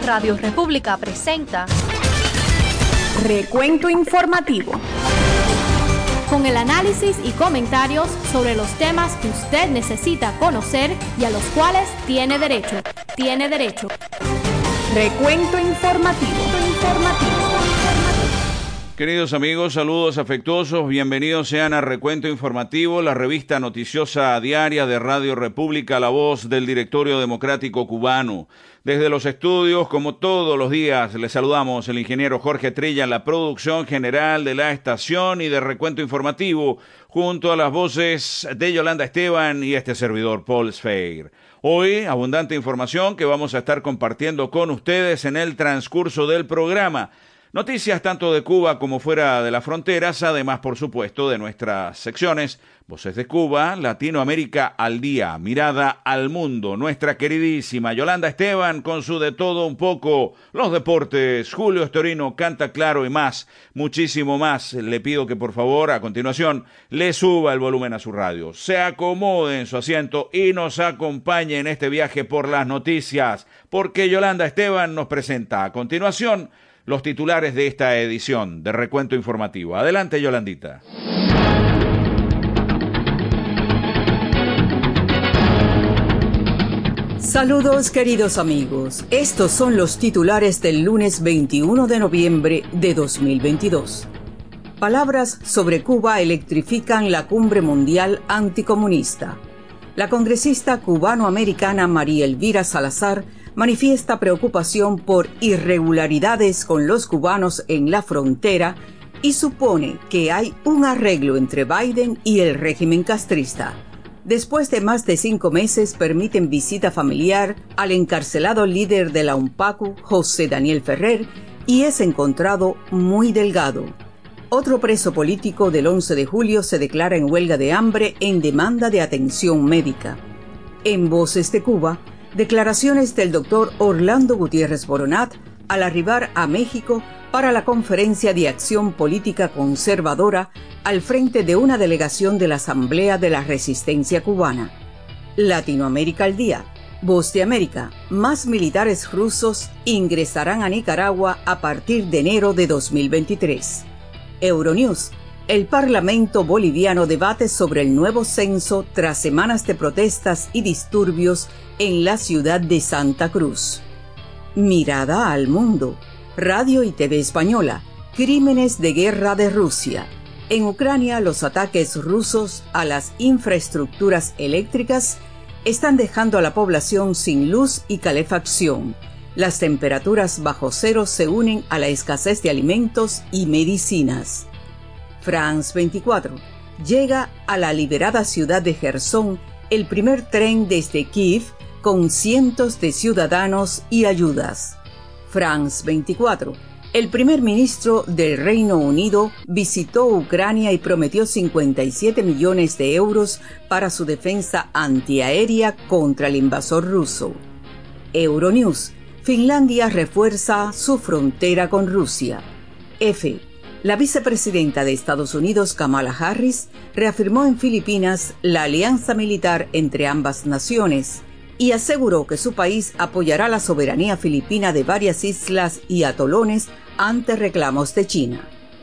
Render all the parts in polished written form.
Radio República presenta Recuento Informativo, con el análisis y comentarios sobre los temas que usted necesita conocer y a los cuales tiene derecho. Recuento Informativo. Queridos amigos, saludos afectuosos, bienvenidos sean a Recuento Informativo, la revista noticiosa diaria de Radio República, la voz del Directorio Democrático Cubano. Desde los estudios, como todos los días, les saludamos el ingeniero Jorge Trilla en la producción general de la estación y de Recuento Informativo, junto a las voces de Yolanda Esteban y este servidor Paul Sfeir. Hoy, abundante información que vamos a estar compartiendo con ustedes en el transcurso del programa. Noticias tanto de Cuba como fuera de las fronteras, además, por supuesto, de nuestras secciones Voces de Cuba, Latinoamérica al día, Mirada al mundo, nuestra queridísima Yolanda Esteban con su De Todo Un Poco, los deportes, Julio Estorino canta claro y más, muchísimo más. Le pido que por favor, a continuación, le suba el volumen a su radio, se acomode en su asiento y nos acompañe en este viaje por las noticias, porque Yolanda Esteban nos presenta a continuación los titulares de esta edición de Recuento Informativo. Adelante, Yolandita. Saludos, queridos amigos. Estos son los titulares del lunes 21 de noviembre de 2022. Palabras sobre Cuba electrifican la cumbre mundial anticomunista. La congresista cubano-americana María Elvira Salazar manifiesta preocupación por irregularidades con los cubanos en la frontera y supone que hay un arreglo entre Biden y el régimen castrista. Después de más de 5 meses permiten visita familiar al encarcelado líder de la UNPACU, José Daniel Ferrer, y es encontrado muy delgado. Otro preso político del 11 de julio se declara en huelga de hambre en demanda de atención médica. En Voces de Cuba, declaraciones del doctor Orlando Gutiérrez Boronat al arribar a México para la Conferencia de Acción Política Conservadora al frente de una delegación de la Asamblea de la Resistencia Cubana. Latinoamérica al día. Voz de América. Más militares rusos ingresarán a Nicaragua a partir de enero de 2023. Euronews. El Parlamento boliviano debate sobre el nuevo censo tras semanas de protestas y disturbios en la ciudad de Santa Cruz. Mirada al mundo. Radio y TV Española. Crímenes de guerra de Rusia. En Ucrania, los ataques rusos a las infraestructuras eléctricas están dejando a la población sin luz y calefacción. Las temperaturas bajo cero se unen a la escasez de alimentos y medicinas. France 24. Llega a la liberada ciudad de Jersón el primer tren desde Kiev con cientos de ciudadanos y ayudas. France 24. El primer ministro del Reino Unido visitó Ucrania y prometió 57 millones de euros para su defensa antiaérea contra el invasor ruso. Euronews. Finlandia refuerza su frontera con Rusia. F. La vicepresidenta de Estados Unidos, Kamala Harris, reafirmó en Filipinas la alianza militar entre ambas naciones y aseguró que su país apoyará la soberanía filipina de varias islas y atolones ante reclamos de China.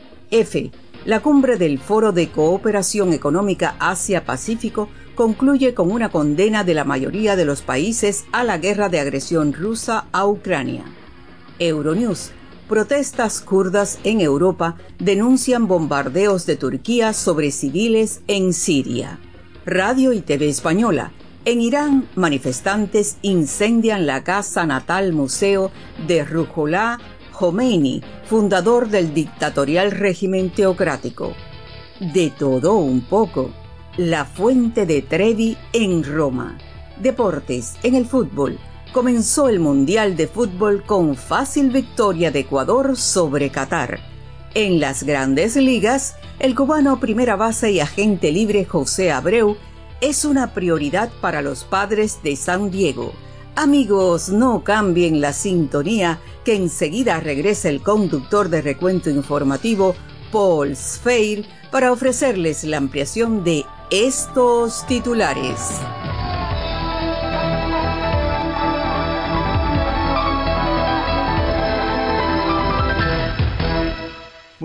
F. La cumbre del Foro de Cooperación Económica Asia-Pacífico concluye con una condena de la mayoría de los países a la guerra de agresión rusa a Ucrania. Euronews. Protestas kurdas en Europa denuncian bombardeos de Turquía sobre civiles en Siria. Radio y TV Española. En Irán, manifestantes incendian la casa natal museo de Ruhollah Khomeini, fundador del dictatorial régimen teocrático. De todo un poco. La Fuente de Trevi en Roma. Deportes. En el fútbol. Comenzó el Mundial de Fútbol con fácil victoria de Ecuador sobre Qatar. En las Grandes Ligas, el cubano primera base y agente libre José Abreu es una prioridad para los Padres de San Diego. Amigos, no cambien la sintonía, que enseguida regresa el conductor de Recuento Informativo, Paul Sfeir, para ofrecerles la ampliación de estos titulares.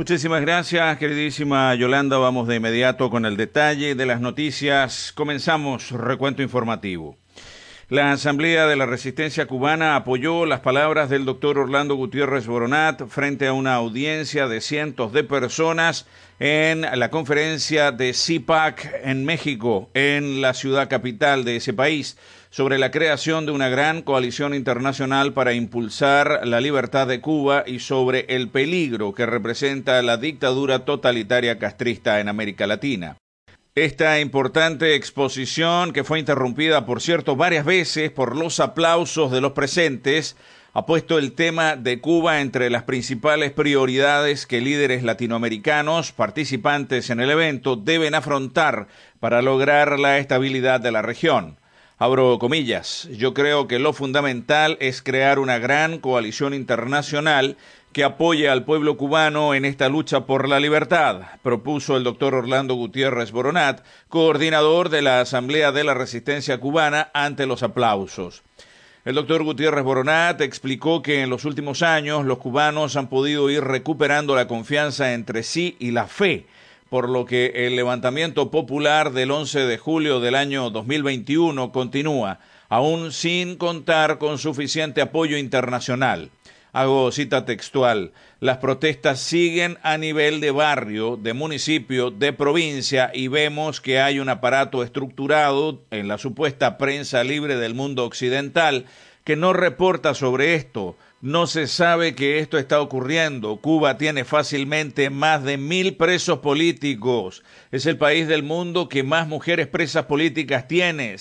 Muchísimas gracias, queridísima Yolanda. Vamos de inmediato con el detalle de las noticias. Comenzamos recuento informativo. La Asamblea de la Resistencia Cubana apoyó las palabras del doctor Orlando Gutiérrez Boronat frente a una audiencia de cientos de personas en la conferencia de CIPAC en México, en la ciudad capital de ese país, sobre la creación de una gran coalición internacional para impulsar la libertad de Cuba y sobre el peligro que representa la dictadura totalitaria castrista en América Latina. Esta importante exposición, que fue interrumpida, por cierto, varias veces por los aplausos de los presentes, ha puesto el tema de Cuba entre las principales prioridades que líderes latinoamericanos participantes en el evento deben afrontar para lograr la estabilidad de la región. Abro comillas, yo creo que lo fundamental es crear una gran coalición internacional que apoye al pueblo cubano en esta lucha por la libertad, propuso el doctor Orlando Gutiérrez Boronat, coordinador de la Asamblea de la Resistencia Cubana, ante los aplausos. El doctor Gutiérrez Boronat explicó que en los últimos años los cubanos han podido ir recuperando la confianza entre sí y la fe, por lo que el levantamiento popular del 11 de julio del año 2021 continúa, aún sin contar con suficiente apoyo internacional. Hago cita textual, las protestas siguen a nivel de barrio, de municipio, de provincia y vemos que hay un aparato estructurado en la supuesta prensa libre del mundo occidental que no reporta sobre esto. No se sabe que esto está ocurriendo. Cuba tiene fácilmente más de 1.000 presos políticos. Es el país del mundo que más mujeres presas políticas tiene,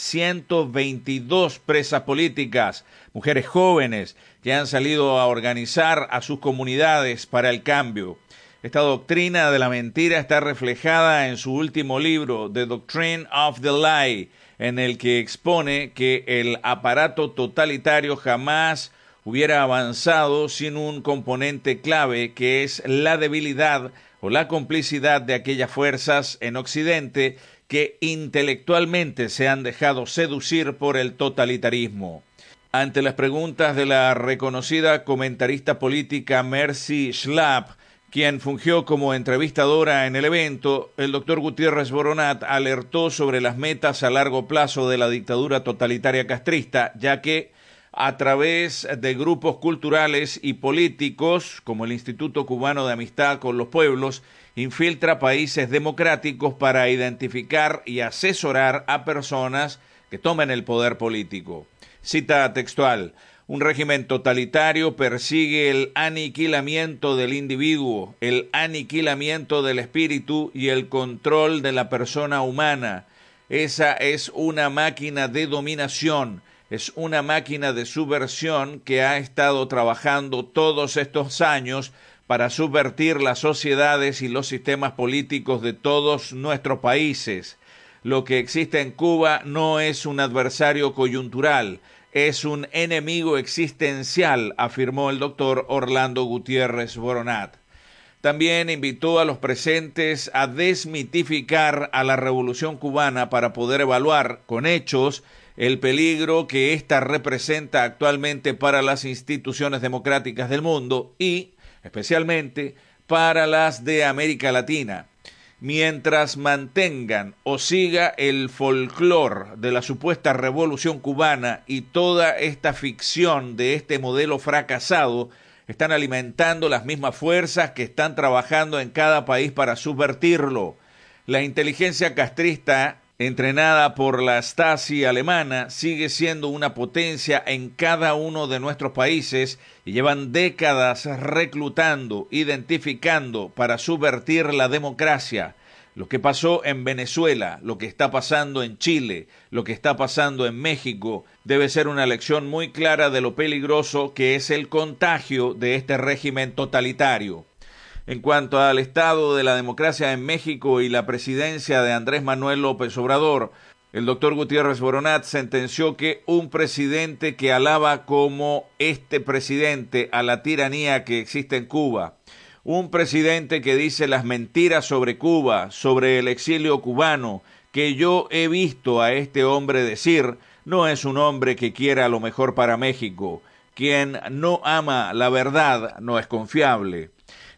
122 presas políticas, mujeres jóvenes que han salido a organizar a sus comunidades para el cambio. Esta doctrina de la mentira está reflejada en su último libro, The Doctrine of the Lie, en el que expone que el aparato totalitario jamás hubiera avanzado sin un componente clave que es la debilidad o la complicidad de aquellas fuerzas en Occidente que intelectualmente se han dejado seducir por el totalitarismo. Ante las preguntas de la reconocida comentarista política Mercy Schlapp, quien fungió como entrevistadora en el evento, el doctor Gutiérrez Boronat alertó sobre las metas a largo plazo de la dictadura totalitaria castrista, ya que a través de grupos culturales y políticos, como el Instituto Cubano de Amistad con los Pueblos, infiltra países democráticos para identificar y asesorar a personas que tomen el poder político. Cita textual, un régimen totalitario persigue el aniquilamiento del individuo, el aniquilamiento del espíritu y el control de la persona humana. Esa es una máquina de dominación. Es una máquina de subversión que ha estado trabajando todos estos años para subvertir las sociedades y los sistemas políticos de todos nuestros países. Lo que existe en Cuba no es un adversario coyuntural, es un enemigo existencial, afirmó el doctor Orlando Gutiérrez Boronat. También invitó a los presentes a desmitificar a la Revolución Cubana para poder evaluar con hechos el peligro que ésta representa actualmente para las instituciones democráticas del mundo y, especialmente, para las de América Latina. Mientras mantengan o siga el folclore de la supuesta revolución cubana y toda esta ficción de este modelo fracasado, están alimentando las mismas fuerzas que están trabajando en cada país para subvertirlo. La inteligencia castrista, entrenada por la Stasi alemana, sigue siendo una potencia en cada uno de nuestros países y llevan décadas reclutando, identificando para subvertir la democracia. Lo que pasó en Venezuela, lo que está pasando en Chile, lo que está pasando en México, debe ser una lección muy clara de lo peligroso que es el contagio de este régimen totalitario. En cuanto al estado de la democracia en México y la presidencia de Andrés Manuel López Obrador, el doctor Gutiérrez Boronat sentenció que un presidente que alaba como este presidente a la tiranía que existe en Cuba, un presidente que dice las mentiras sobre Cuba, sobre el exilio cubano, que yo he visto a este hombre decir, no es un hombre que quiera lo mejor para México. Quien no ama la verdad no es confiable.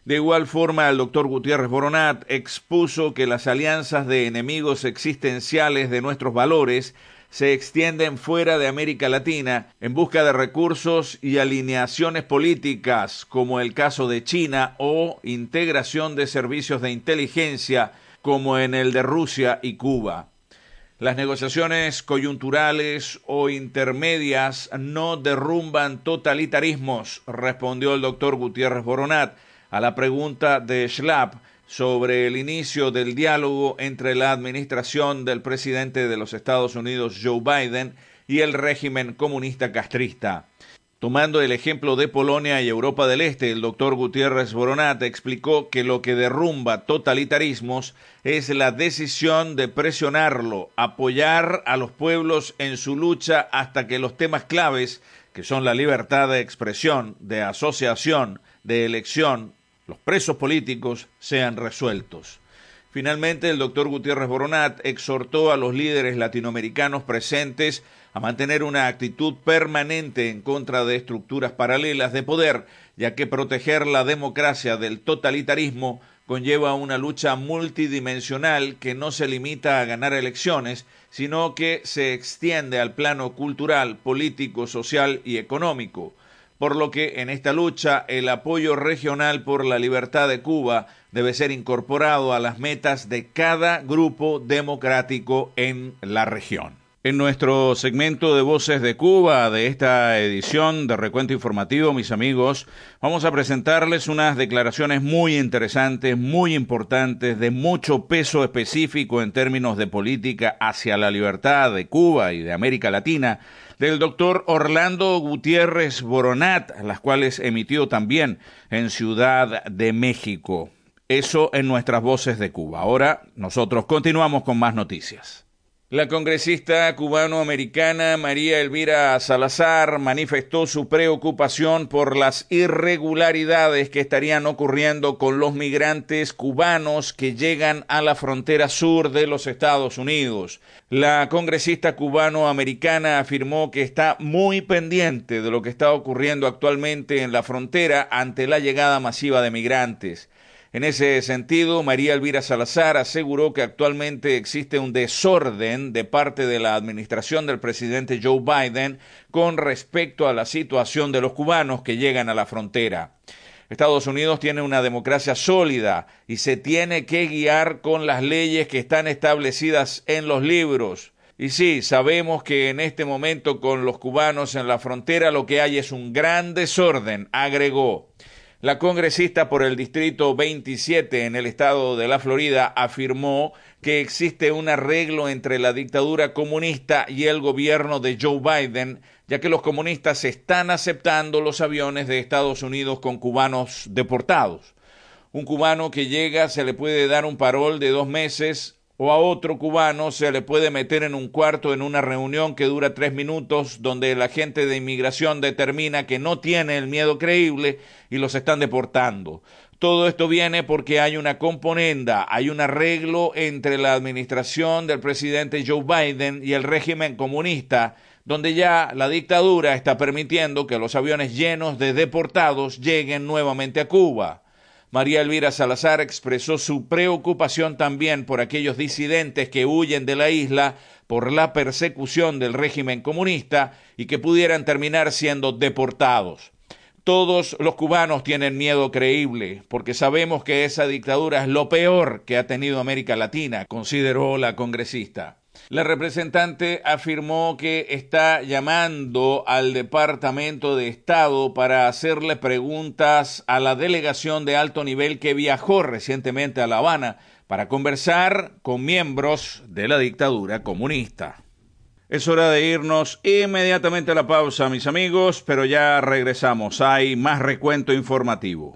De igual forma, el doctor Gutiérrez Boronat expuso que las alianzas de enemigos existenciales de nuestros valores se extienden fuera de América Latina en busca de recursos y alineaciones políticas, como el caso de China, o integración de servicios de inteligencia, como en el de Rusia y Cuba. Las negociaciones coyunturales o intermedias no derrumban totalitarismos, respondió el doctor Gutiérrez Boronat a la pregunta de Schlapp sobre el inicio del diálogo entre la administración del presidente de los Estados Unidos, Joe Biden, y el régimen comunista castrista. Tomando el ejemplo de Polonia y Europa del Este, el doctor Gutiérrez Boronat explicó que lo que derrumba totalitarismos es la decisión de presionarlo, apoyar a los pueblos en su lucha hasta que los temas claves, que son la libertad de expresión, de asociación, de elección, los presos políticos, sean resueltos. Finalmente, el doctor Gutiérrez Boronat exhortó a los líderes latinoamericanos presentes a mantener una actitud permanente en contra de estructuras paralelas de poder, ya que proteger la democracia del totalitarismo conlleva una lucha multidimensional que no se limita a ganar elecciones, sino que se extiende al plano cultural, político, social y económico. Por lo que en esta lucha el apoyo regional por la libertad de Cuba debe ser incorporado a las metas de cada grupo democrático en la región. En nuestro segmento de Voces de Cuba de esta edición de Recuento Informativo, mis amigos, vamos a presentarles unas declaraciones muy interesantes, muy importantes, de mucho peso específico en términos de política hacia la libertad de Cuba y de América Latina, del doctor Orlando Gutiérrez Boronat, las cuales emitió también en Ciudad de México. Eso en nuestras Voces de Cuba. Ahora nosotros continuamos con más noticias. La congresista cubano-americana María Elvira Salazar manifestó su preocupación por las irregularidades que estarían ocurriendo con los migrantes cubanos que llegan a la frontera sur de los Estados Unidos. La congresista cubano-americana afirmó que está muy pendiente de lo que está ocurriendo actualmente en la frontera ante la llegada masiva de migrantes. En ese sentido, María Elvira Salazar aseguró que actualmente existe un desorden de parte de la administración del presidente Joe Biden con respecto a la situación de los cubanos que llegan a la frontera. Estados Unidos tiene una democracia sólida y se tiene que guiar con las leyes que están establecidas en los libros. Y sí, sabemos que en este momento con los cubanos en la frontera lo que hay es un gran desorden, agregó. La congresista por el Distrito 27 en el estado de la Florida afirmó que existe un arreglo entre la dictadura comunista y el gobierno de Joe Biden, ya que los comunistas están aceptando los aviones de Estados Unidos con cubanos deportados. Un cubano que llega se le puede dar un parol de 2 meses, o a otro cubano se le puede meter en un cuarto en una reunión que dura 3 minutos, donde el agente de inmigración determina que no tiene el miedo creíble y los están deportando. Todo esto viene porque hay una componenda, hay un arreglo entre la administración del presidente Joe Biden y el régimen comunista, donde ya la dictadura está permitiendo que los aviones llenos de deportados lleguen nuevamente a Cuba. María Elvira Salazar expresó su preocupación también por aquellos disidentes que huyen de la isla por la persecución del régimen comunista y que pudieran terminar siendo deportados. Todos los cubanos tienen miedo creíble, porque sabemos que esa dictadura es lo peor que ha tenido América Latina, consideró la congresista. La representante afirmó que está llamando al Departamento de Estado para hacerle preguntas a la delegación de alto nivel que viajó recientemente a La Habana para conversar con miembros de la dictadura comunista. Es hora de irnos inmediatamente a la pausa, mis amigos, pero ya regresamos. Hay más recuento informativo.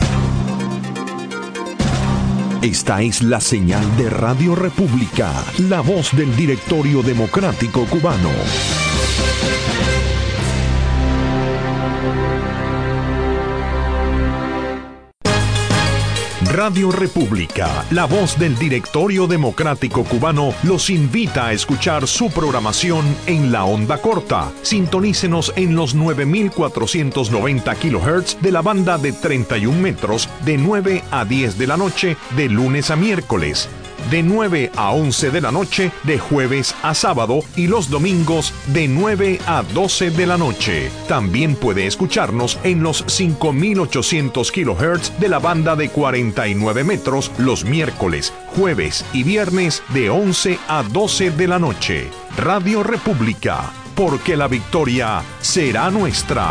Esta es la señal de Radio República, la voz del Directorio Democrático Cubano. Radio República, la voz del Directorio Democrático Cubano, los invita a escuchar su programación en la onda corta. Sintonícenos en los 9490 kHz de la banda de 31 metros de 9 a 10 de la noche de lunes a miércoles, de 9 a 11 de la noche de jueves a sábado y los domingos de 9 a 12 de la noche. También puede escucharnos en los 5800 kHz de la banda de 49 metros los miércoles, jueves y viernes de 11 a 12 de la noche. Radio República, porque la victoria será nuestra.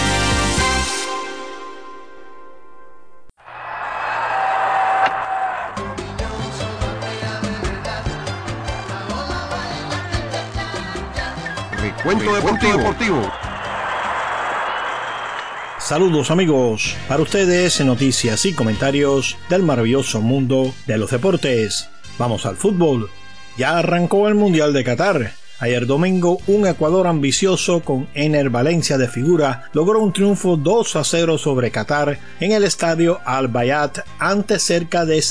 Recuento deportivo. Saludos amigos, para ustedes noticias y comentarios del maravilloso mundo de los deportes. Vamos al fútbol. Ya arrancó el Mundial de Qatar. Ayer domingo, un Ecuador ambicioso con Ener Valencia de figura logró un triunfo 2-0 sobre Qatar en el estadio Al Bayat ante cerca de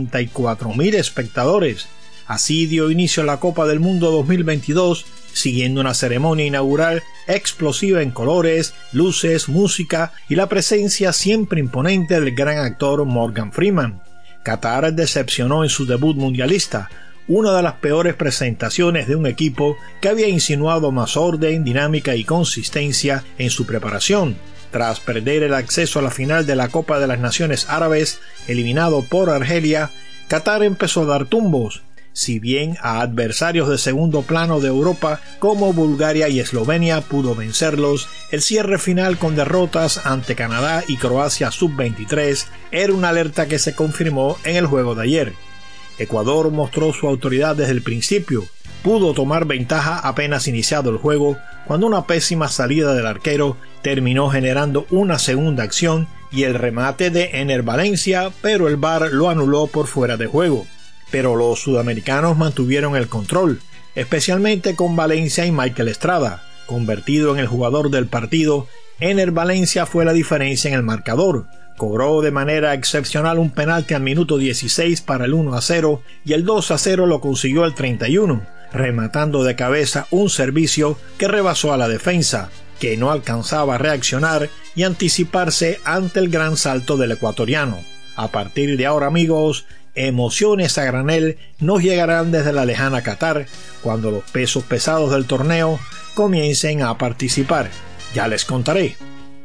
64.000 espectadores. Así dio inicio a la Copa del Mundo 2022, siguiendo una ceremonia inaugural explosiva en colores, luces, música y la presencia siempre imponente del gran actor Morgan Freeman. Qatar decepcionó en su debut mundialista, una de las peores presentaciones de un equipo que había insinuado más orden, dinámica y consistencia en su preparación. Tras perder el acceso a la final de la Copa de las Naciones Árabes, eliminado por Argelia, Qatar empezó a dar tumbos. Si bien a adversarios de segundo plano de Europa como Bulgaria y Eslovenia pudo vencerlos, el cierre final con derrotas ante Canadá y Croacia sub-23 era una alerta que se confirmó en el juego de ayer. Ecuador mostró su autoridad desde el principio, pudo tomar ventaja apenas iniciado el juego, cuando una pésima salida del arquero terminó generando una segunda acción y el remate de Ener Valencia, pero el VAR lo anuló por fuera de juego. Pero los sudamericanos mantuvieron el control, especialmente con Valencia y Michael Estrada. Convertido en el jugador del partido, Ener Valencia fue la diferencia en el marcador. Cobró de manera excepcional un penalti al minuto 16 para el 1-0 y el 2-0 lo consiguió al 31, rematando de cabeza un servicio que rebasó a la defensa, que no alcanzaba a reaccionar y anticiparse ante el gran salto del ecuatoriano. A partir de ahora, amigos, emociones a granel nos llegarán desde la lejana Qatar cuando los pesos pesados del torneo comiencen a participar. Ya les contaré.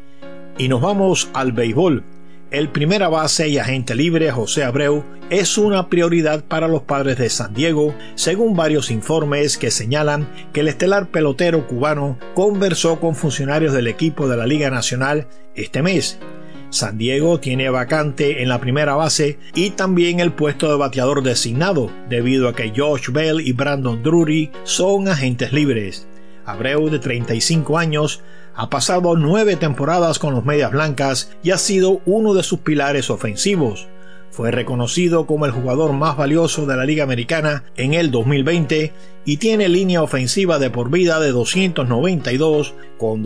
Y nos vamos al béisbol. El primera base y agente libre José Abreu es una prioridad para los Padres de San Diego, según varios informes que señalan que el estelar pelotero cubano conversó con funcionarios del equipo de la Liga Nacional este mes. San Diego tiene vacante en la primera base y también el puesto de bateador designado, debido a que Josh Bell y Brandon Drury son agentes libres. Abreu, de 35 años, ha pasado 9 temporadas con los Medias Blancas y ha sido uno de sus pilares ofensivos. Fue reconocido como el jugador más valioso de la Liga Americana en el 2020 y tiene línea ofensiva de por vida de 292 con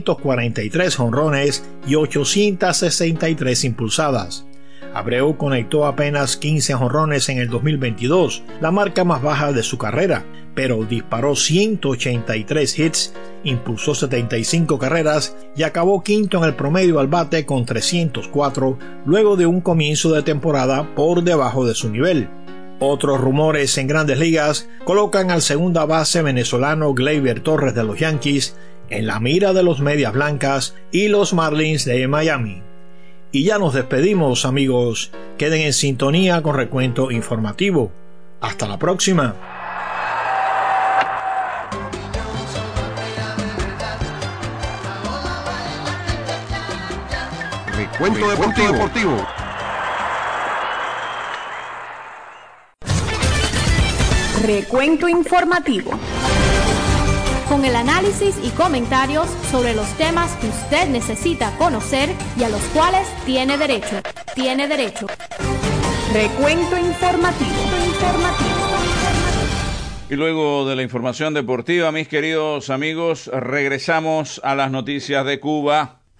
243 jonrones y 863 impulsadas. Abreu conectó apenas 15 jonrones en el 2022, la marca más baja de su carrera, pero disparó 183 hits, impulsó 75 carreras y acabó quinto en el promedio al bate con 304, luego de un comienzo de temporada por debajo de su nivel. Otros rumores en Grandes Ligas colocan al segunda base venezolano Gleyber Torres de los Yankees en la mira de los Medias Blancas y los Marlins de Miami. Y ya nos despedimos, amigos. Queden en sintonía con Recuento Informativo. Hasta la próxima. Recuento deportivo. Recuento informativo. Con el análisis y comentarios sobre los temas que usted necesita conocer y a los cuales tiene derecho. Recuento informativo. Y luego de la información deportiva, mis queridos amigos, regresamos a las noticias de Cuba.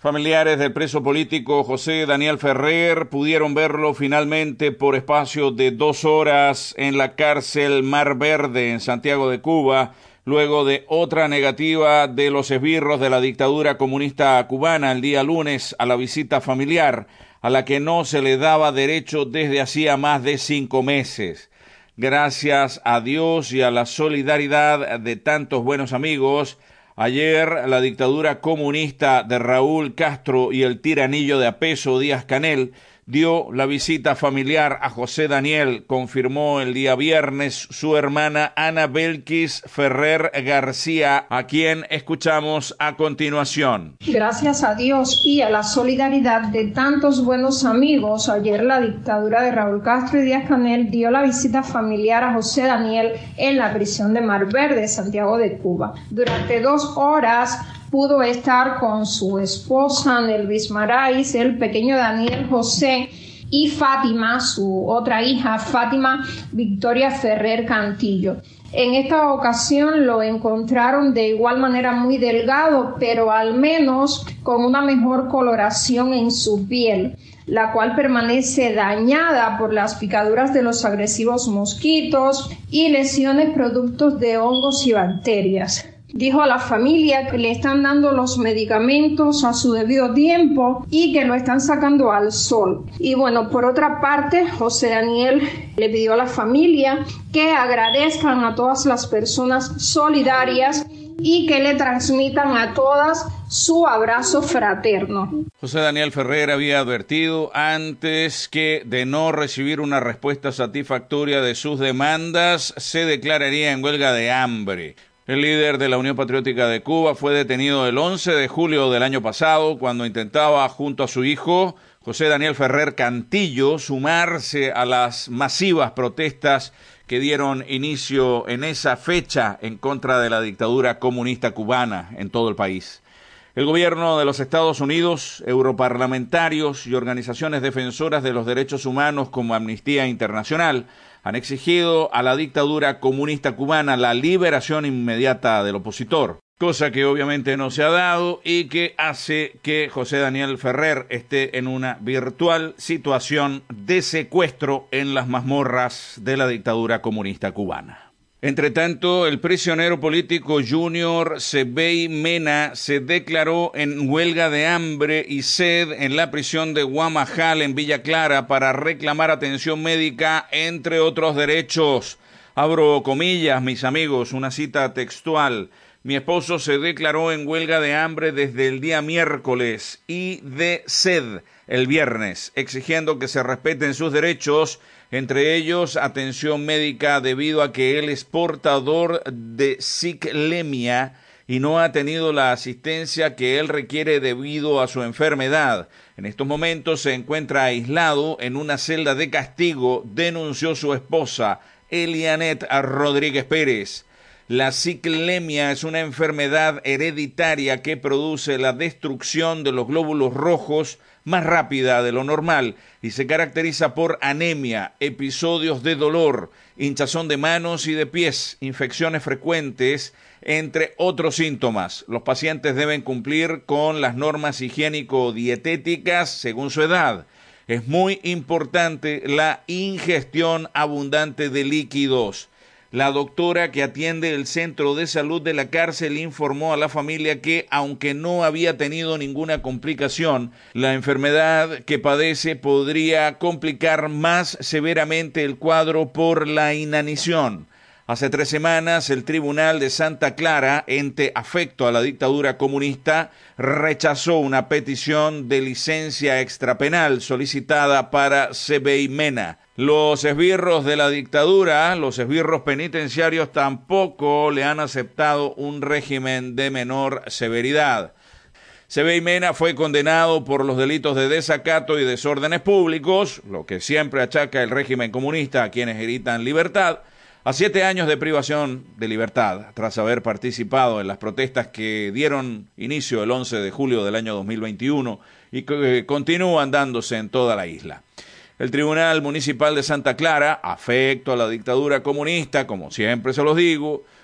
Familiares del preso político José Daniel Ferrer pudieron verlo finalmente por espacio de 2 horas en la cárcel Mar Verde en Santiago de Cuba, luego de otra negativa de los esbirros de la dictadura comunista cubana el día lunes a la visita familiar, a la que no se le daba derecho desde hacía más de 5 meses. Gracias a Dios y a la solidaridad de tantos buenos amigos, ayer la dictadura comunista de Raúl Castro y el tiranillo de Apeso Díaz-Canel dio la visita familiar a José Daniel, confirmó el día viernes su hermana Ana Belkis Ferrer García, a quien escuchamos a continuación. Gracias a Dios y a la solidaridad de tantos buenos amigos, ayer la dictadura de Raúl Castro y Díaz-Canel dio la visita familiar a José Daniel en la prisión de Mar Verde, Santiago de Cuba. Durante 2 horas pudo estar con su esposa Nelvis Marais, el pequeño Daniel José y Fátima, su otra hija, Fátima Victoria Ferrer Cantillo. En esta ocasión lo encontraron de igual manera muy delgado, pero al menos con una mejor coloración en su piel, la cual permanece dañada por las picaduras de los agresivos mosquitos y lesiones productos de hongos y bacterias. Dijo a la familia que le están dando los medicamentos a su debido tiempo y que lo están sacando al sol. Y bueno, por otra parte, José Daniel le pidió a la familia que agradezcan a todas las personas solidarias y que le transmitan a todas su abrazo fraterno. José Daniel Ferrer había advertido antes que de no recibir una respuesta satisfactoria de sus demandas, se declararía en huelga de hambre. El líder de la Unión Patriótica de Cuba fue detenido el 11 de julio del año pasado cuando intentaba, junto a su hijo, José Daniel Ferrer Cantillo, sumarse a las masivas protestas que dieron inicio en esa fecha en contra de la dictadura comunista cubana en todo el país. El gobierno de los Estados Unidos, europarlamentarios y organizaciones defensoras de los derechos humanos como Amnistía Internacional han exigido a la dictadura comunista cubana la liberación inmediata del opositor, cosa que obviamente no se ha dado y que hace que José Daniel Ferrer esté en una virtual situación de secuestro en las mazmorras de la dictadura comunista cubana. Entre tanto, el prisionero político Junior Sebey Mena se declaró en huelga de hambre y sed en la prisión de Guamajal en Villa Clara para reclamar atención médica, entre otros derechos. Abro comillas, mis amigos, una cita textual. Mi esposo se declaró en huelga de hambre desde el día miércoles y de sed el viernes, exigiendo que se respeten sus derechos, entre ellos atención médica debido a que él es portador de ciclemia y no ha tenido la asistencia que él requiere debido a su enfermedad. En estos momentos se encuentra aislado en una celda de castigo, denunció su esposa, Elianet Rodríguez Pérez. La ciclemia es una enfermedad hereditaria que produce la destrucción de los glóbulos rojos más rápida de lo normal y se caracteriza por anemia, episodios de dolor, hinchazón de manos y de pies, infecciones frecuentes, entre otros síntomas. Los pacientes deben cumplir con las normas higiénico-dietéticas según su edad. Es muy importante la ingestión abundante de líquidos. La doctora que atiende el centro de salud de la cárcel informó a la familia que, aunque no había tenido ninguna complicación, la enfermedad que padece podría complicar más severamente el cuadro por la inanición. Hace 3 semanas, el Tribunal de Santa Clara, ente afecto a la dictadura comunista, rechazó una petición de licencia extrapenal solicitada para Sebey Mena. Los esbirros de la dictadura, los esbirros penitenciarios, tampoco le han aceptado un régimen de menor severidad. Sebey Mena fue condenado por los delitos de desacato y desórdenes públicos, lo que siempre achaca el régimen comunista a quienes gritan libertad, a 7 años de privación de libertad, tras haber participado en las protestas que dieron inicio el 11 de julio del año 2021 y que continúan dándose en toda la isla. El Tribunal Municipal de Santa Clara, afecto a la dictadura comunista, como siempre se los digo,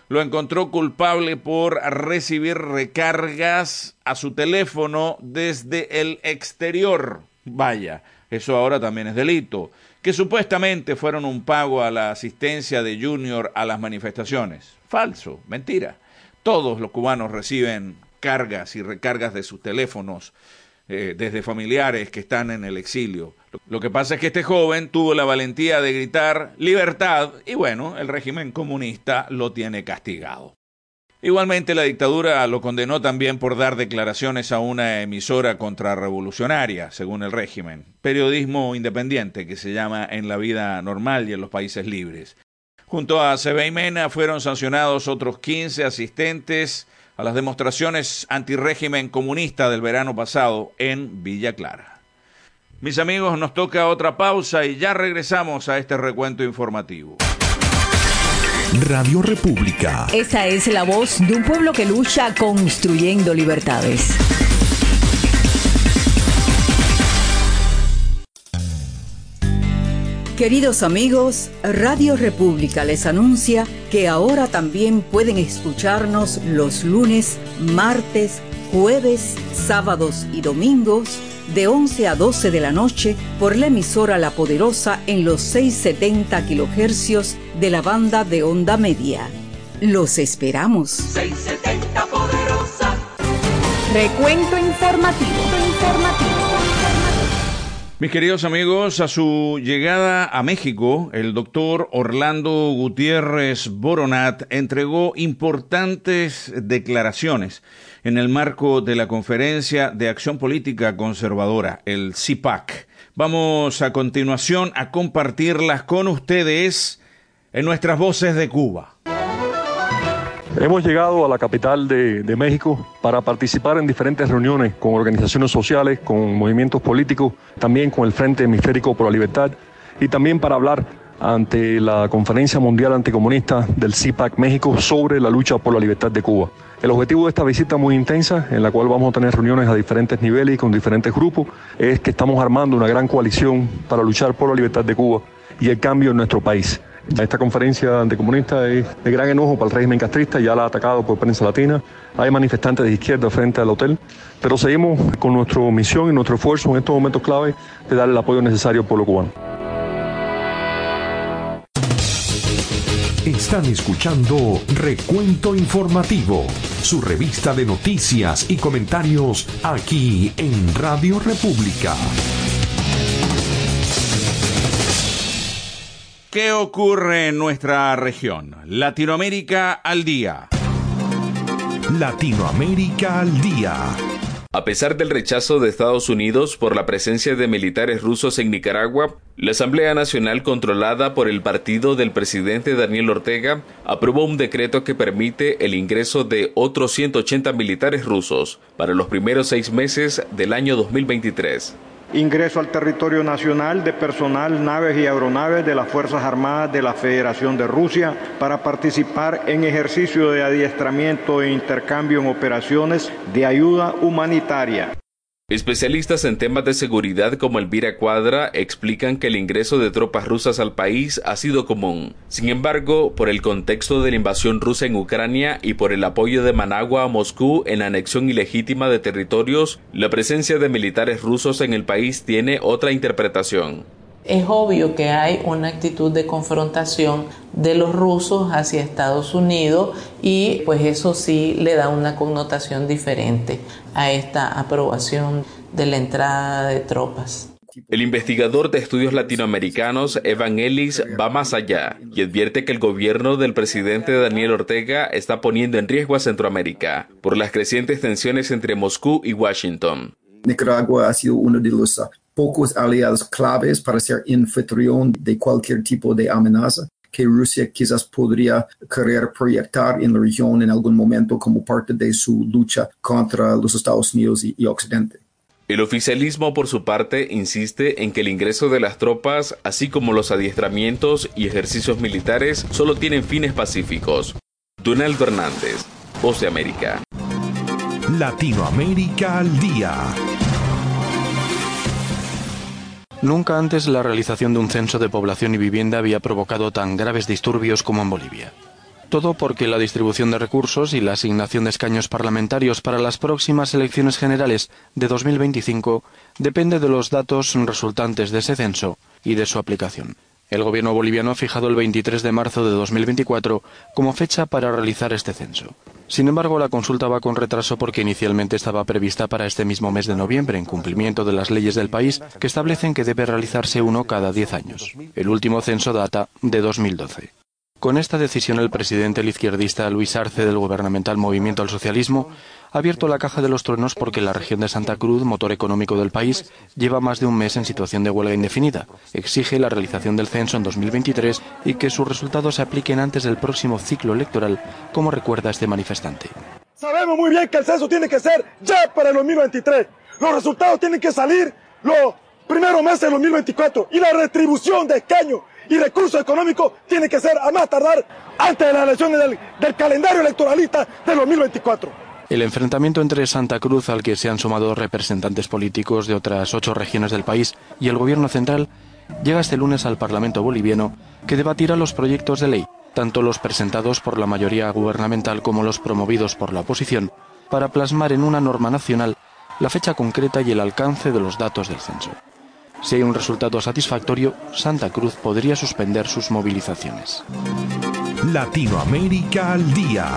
lo encontró culpable por recibir recargas a su teléfono desde el exterior. Vaya, eso ahora también es delito. Que supuestamente fueron un pago a la asistencia de Junior a las manifestaciones. Falso, mentira. Todos los cubanos reciben cargas y recargas de sus teléfonos desde familiares que están en el exilio. Lo que pasa es que este joven tuvo la valentía de gritar libertad y bueno, el régimen comunista lo tiene castigado. Igualmente la dictadura lo condenó también por dar declaraciones a una emisora contrarrevolucionaria, según el régimen. Periodismo independiente que se llama en la vida normal y en los países libres. Junto a Sebey Mena fueron sancionados otros 15 asistentes a las demostraciones antirrégimen comunista del verano pasado en Villa Clara. Mis amigos, nos toca otra pausa y ya regresamos a este recuento informativo. Radio República. Esa es la voz de un pueblo que lucha construyendo libertades. Queridos amigos, Radio República les anuncia que ahora también pueden escucharnos los lunes, martes, jueves, sábados y domingos de 11 a 12 de la noche por la emisora La Poderosa en los 670 kHz de la banda de onda media. Los esperamos. 670 Poderosa. Recuento informativo. Mis queridos amigos, a su llegada a México, el doctor Orlando Gutiérrez Boronat entregó importantes declaraciones en el marco de la Conferencia de Acción Política Conservadora, el CIPAC. Vamos a continuación a compartirlas con ustedes en nuestras voces de Cuba. Hemos llegado a la capital de México para participar en diferentes reuniones con organizaciones sociales, con movimientos políticos, también con el Frente Hemisférico por la Libertad y también para hablar ante la Conferencia Mundial Anticomunista del CIPAC México sobre la lucha por la libertad de Cuba. El objetivo de esta visita muy intensa, en la cual vamos a tener reuniones a diferentes niveles y con diferentes grupos, es que estamos armando una gran coalición para luchar por la libertad de Cuba y el cambio en nuestro país. Esta conferencia anticomunista es de gran enojo para el régimen castrista, ya la ha atacado por prensa latina. Hay manifestantes de izquierda frente al hotel, pero seguimos con nuestra misión y nuestro esfuerzo en estos momentos clave de dar el apoyo necesario al pueblo cubano. Están escuchando Recuento Informativo, su revista de noticias y comentarios aquí en Radio República. ¿Qué ocurre en nuestra región? Latinoamérica al día. Latinoamérica al día. A pesar del rechazo de Estados Unidos por la presencia de militares rusos en Nicaragua, la Asamblea Nacional, controlada por el partido del presidente Daniel Ortega, aprobó un decreto que permite el ingreso de otros 180 militares rusos para los primeros 6 meses del año 2023. Ingreso al territorio nacional de personal, naves y aeronaves de las Fuerzas Armadas de la Federación de Rusia para participar en ejercicio de adiestramiento e intercambio en operaciones de ayuda humanitaria. Especialistas en temas de seguridad como Elvira Cuadra explican que el ingreso de tropas rusas al país ha sido común. Sin embargo, por el contexto de la invasión rusa en Ucrania y por el apoyo de Managua a Moscú en la anexión ilegítima de territorios, la presencia de militares rusos en el país tiene otra interpretación. Es obvio que hay una actitud de confrontación de los rusos hacia Estados Unidos y pues eso sí le da una connotación diferente a esta aprobación de la entrada de tropas. El investigador de estudios latinoamericanos Evan Ellis va más allá y advierte que el gobierno del presidente Daniel Ortega está poniendo en riesgo a Centroamérica por las crecientes tensiones entre Moscú y Washington. Nicaragua ha sido uno de los pocos aliados claves para ser anfitrión de cualquier tipo de amenaza que Rusia quizás podría querer proyectar en la región en algún momento como parte de su lucha contra los Estados Unidos y Occidente. El oficialismo, por su parte, insiste en que el ingreso de las tropas, así como los adiestramientos y ejercicios militares, solo tienen fines pacíficos. Donaldo Hernández, Voz de América. Latinoamérica al día. Nunca antes la realización de un censo de población y vivienda había provocado tan graves disturbios como en Bolivia. Todo porque la distribución de recursos y la asignación de escaños parlamentarios para las próximas elecciones generales de 2025 depende de los datos resultantes de ese censo y de su aplicación. El gobierno boliviano ha fijado el 23 de marzo de 2024 como fecha para realizar este censo. Sin embargo, la consulta va con retraso porque inicialmente estaba prevista para este mismo mes de noviembre, en cumplimiento de las leyes del país que establecen que debe realizarse uno cada 10 años. El último censo data de 2012. Con esta decisión, el presidente el izquierdista Luis Arce del gubernamental Movimiento al Socialismo ha abierto la caja de los truenos porque la región de Santa Cruz, motor económico del país, lleva más de un mes en situación de huelga indefinida. Exige la realización del censo en 2023 y que sus resultados se apliquen antes del próximo ciclo electoral, como recuerda este manifestante. Sabemos muy bien que el censo tiene que ser ya para el 2023. Los resultados tienen que salir los primeros meses del 2024 y la retribución de escaños y recursos económicos tiene que ser a más tardar antes de las elecciones del calendario electoralista del 2024. El enfrentamiento entre Santa Cruz, al que se han sumado representantes políticos de otras 8 regiones del país, y el gobierno central, llega este lunes al Parlamento boliviano, que debatirá los proyectos de ley, tanto los presentados por la mayoría gubernamental como los promovidos por la oposición, para plasmar en una norma nacional la fecha concreta y el alcance de los datos del censo. Si hay un resultado satisfactorio, Santa Cruz podría suspender sus movilizaciones. Latinoamérica al día.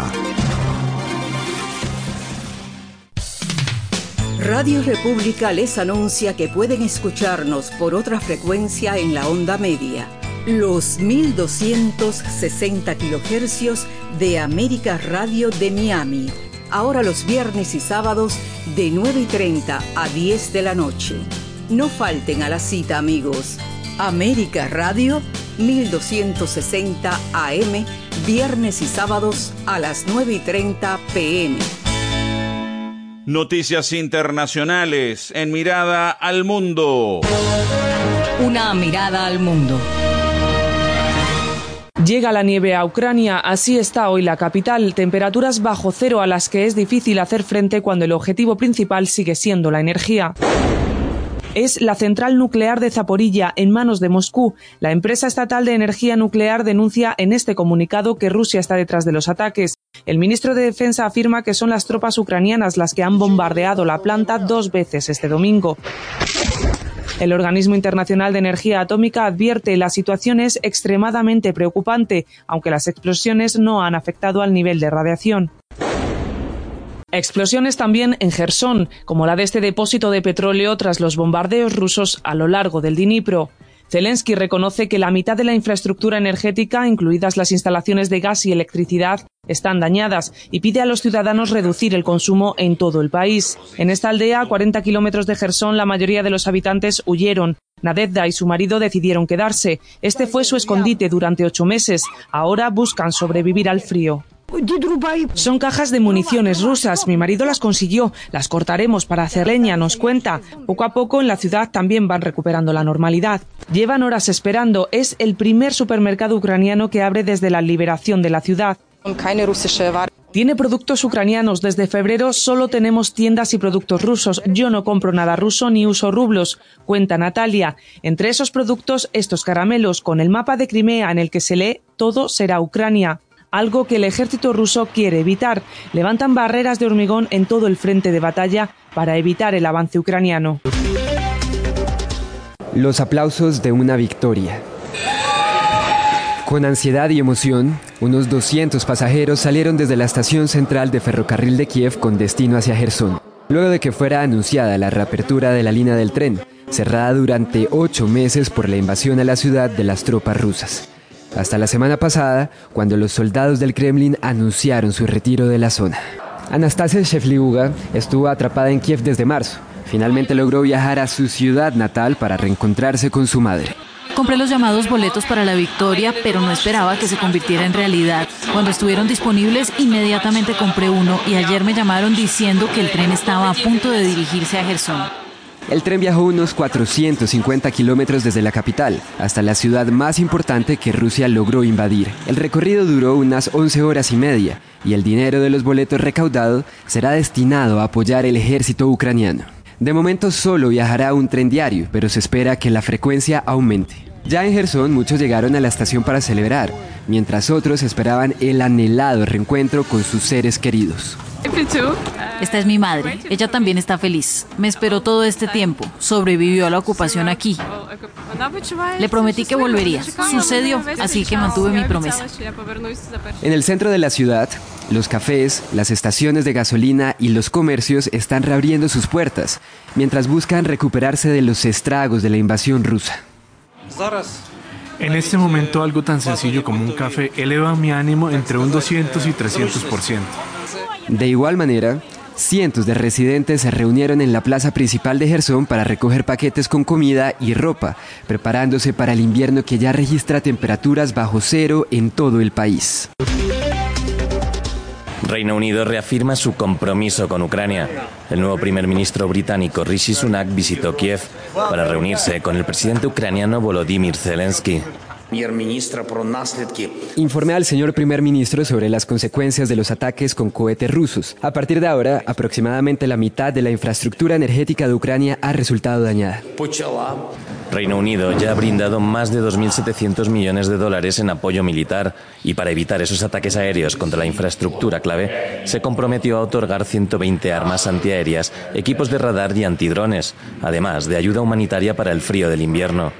Radio República les anuncia que pueden escucharnos por otra frecuencia en la onda media, los 1260 kHz de América Radio de Miami, ahora los viernes y sábados de 9:30 a 10 de la noche. No falten a la cita, amigos. América Radio, 1260 AM, viernes y sábados a las 9:30 p.m. Noticias internacionales en Mirada al Mundo. Una mirada al mundo. Llega la nieve a Ucrania, así está hoy la capital, temperaturas bajo cero a las que es difícil hacer frente cuando el objetivo principal sigue siendo la energía. Es la central nuclear de Zaporilla, en manos de Moscú. La empresa estatal de energía nuclear denuncia en este comunicado que Rusia está detrás de los ataques. El ministro de Defensa afirma que son las tropas ucranianas las que han bombardeado la planta 2 veces este domingo. El Organismo Internacional de Energía Atómica advierte la situación es extremadamente preocupante, aunque las explosiones no han afectado al nivel de radiación. Explosiones también en Jersón, como la de este depósito de petróleo tras los bombardeos rusos a lo largo del Dnipro. Zelensky reconoce que la mitad de la infraestructura energética, incluidas las instalaciones de gas y electricidad, están dañadas y pide a los ciudadanos reducir el consumo en todo el país. En esta aldea, a 40 kilómetros de Jersón, la mayoría de los habitantes huyeron. Nadezhda y su marido decidieron quedarse. Este fue su escondite durante 8 meses. Ahora buscan sobrevivir al frío. Son cajas de municiones rusas. Mi marido las consiguió. Las cortaremos para hacer leña, nos cuenta. Poco a poco en la ciudad también van recuperando la normalidad. Llevan horas esperando. Es el primer supermercado ucraniano que abre desde la liberación de la ciudad. Tiene productos ucranianos. Desde febrero solo tenemos tiendas y productos rusos. Yo no compro nada ruso ni uso rublos, cuenta Natalia. Entre esos productos, estos caramelos con el mapa de Crimea en el que se lee "Todo será Ucrania", algo que el ejército ruso quiere evitar. Levantan barreras de hormigón en todo el frente de batalla para evitar el avance ucraniano. Los aplausos de una victoria. Con ansiedad y emoción, unos 200 pasajeros salieron desde la estación central de ferrocarril de Kiev con destino hacia Jersón, luego de que fuera anunciada la reapertura de la línea del tren, cerrada durante 8 meses por la invasión a la ciudad de las tropas rusas. Hasta la semana pasada, cuando los soldados del Kremlin anunciaron su retiro de la zona. Anastasia Shevliuga estuvo atrapada en Kiev desde marzo. Finalmente logró viajar a su ciudad natal para reencontrarse con su madre. Compré los llamados boletos para la victoria, pero no esperaba que se convirtiera en realidad. Cuando estuvieron disponibles, inmediatamente compré uno y ayer me llamaron diciendo que el tren estaba a punto de dirigirse a Jersón. El tren viajó unos 450 kilómetros desde la capital hasta la ciudad más importante que Rusia logró invadir. El recorrido duró unas 11 horas y media y el dinero de los boletos recaudado será destinado a apoyar el ejército ucraniano. De momento solo viajará un tren diario, pero se espera que la frecuencia aumente. Ya en Jersón muchos llegaron a la estación para celebrar, mientras otros esperaban el anhelado reencuentro con sus seres queridos. Esta es mi madre, ella también está feliz. Me esperó todo este tiempo, sobrevivió a la ocupación aquí. Le prometí que volvería, sucedió, así que mantuve mi promesa. En el centro de la ciudad, los cafés, las estaciones de gasolina y los comercios están reabriendo sus puertas, mientras buscan recuperarse de los estragos de la invasión rusa. En este momento algo tan sencillo como un café eleva mi ánimo entre un 200 y 300%. De igual manera, cientos de residentes se reunieron en la plaza principal de Jersón para recoger paquetes con comida y ropa, preparándose para el invierno que ya registra temperaturas bajo cero en todo el país. Reino Unido reafirma su compromiso con Ucrania. El nuevo primer ministro británico Rishi Sunak visitó Kiev para reunirse con el presidente ucraniano Volodymyr Zelensky. Informé al señor primer ministro sobre las consecuencias de los ataques con cohetes rusos. A partir de ahora, aproximadamente la mitad de la infraestructura energética de Ucrania ha resultado dañada. Reino Unido ya ha brindado más de 2.700 millones de dólares en apoyo militar y para evitar esos ataques aéreos contra la infraestructura clave, se comprometió a otorgar 120 armas antiaéreas, equipos de radar y antidrones, además de ayuda humanitaria para el frío del invierno.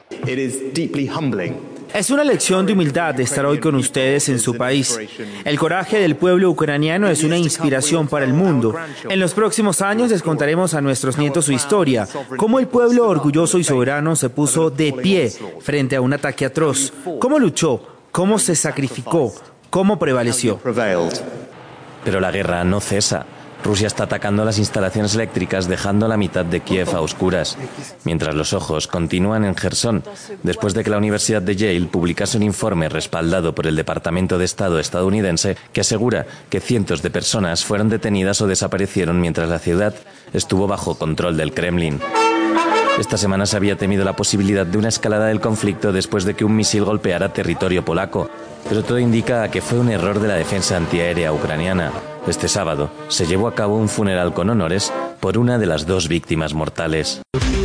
Es una lección de humildad estar hoy con ustedes en su país. El coraje del pueblo ucraniano es una inspiración para el mundo. En los próximos años les contaremos a nuestros nietos su historia, cómo el pueblo orgulloso y soberano se puso de pie frente a un ataque atroz, cómo luchó, cómo se sacrificó, cómo prevaleció. Pero la guerra no cesa. Rusia está atacando las instalaciones eléctricas, dejando la mitad de Kiev a oscuras, mientras los ojos continúan en Jersón, después de que la Universidad de Yale publicase un informe respaldado por el Departamento de Estado estadounidense que asegura que cientos de personas fueron detenidas o desaparecieron mientras la ciudad estuvo bajo control del Kremlin. Esta semana se había temido la posibilidad de una escalada del conflicto después de que un misil golpeara territorio polaco, pero todo indica que fue un error de la defensa antiaérea ucraniana. Este sábado se llevó a cabo un funeral con honores por una de las dos víctimas mortales.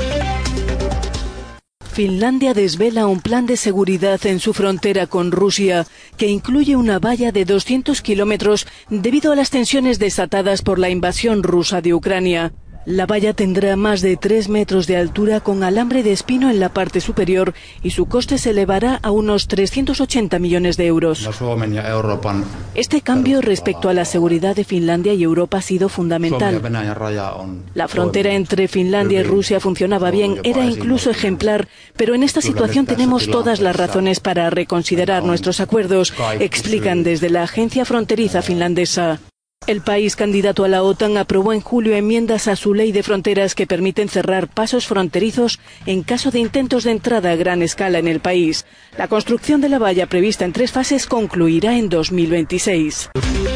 Finlandia desvela un plan de seguridad en su frontera con Rusia, que incluye una valla de 200 kilómetros debido a las tensiones desatadas por la invasión rusa de Ucrania. La valla tendrá más de 3 metros de altura con alambre de espino en la parte superior y su coste se elevará a unos 380 millones de euros. Este cambio respecto a la seguridad de Finlandia y Europa ha sido fundamental. La frontera entre Finlandia y Rusia funcionaba bien, era incluso ejemplar, pero en esta situación tenemos todas las razones para reconsiderar nuestros acuerdos, explican desde la agencia fronteriza finlandesa. El país candidato a la OTAN aprobó en julio enmiendas a su ley de fronteras que permiten cerrar pasos fronterizos en caso de intentos de entrada a gran escala en el país. La construcción de la valla prevista en 3 fases concluirá en 2026.